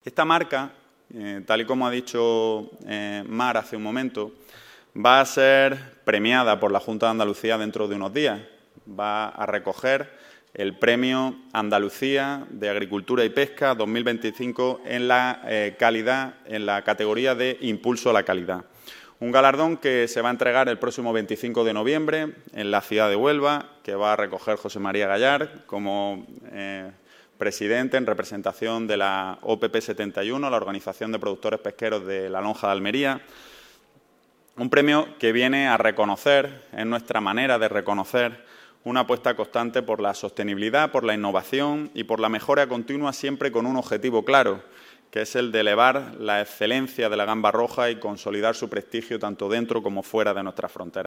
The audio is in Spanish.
Esta marca, tal y como ha dicho Mar hace un momento, va a ser premiada por la Junta de Andalucía dentro de unos días. Va a recoger el Premio Andalucía de Agricultura y Pesca 2025 en la categoría de Impulso a la Calidad. Un galardón que se va a entregar el próximo 25 de noviembre en la ciudad de Huelva, que va a recoger José María Gallard como presidente en representación de la OPP 71, la Organización de Productores Pesqueros de la Lonja de Almería. Un premio que viene a reconocer, es nuestra manera de reconocer, una apuesta constante por la sostenibilidad, por la innovación y por la mejora continua, siempre con un objetivo claro, que es el de elevar la excelencia de la gamba roja y consolidar su prestigio tanto dentro como fuera de nuestras fronteras.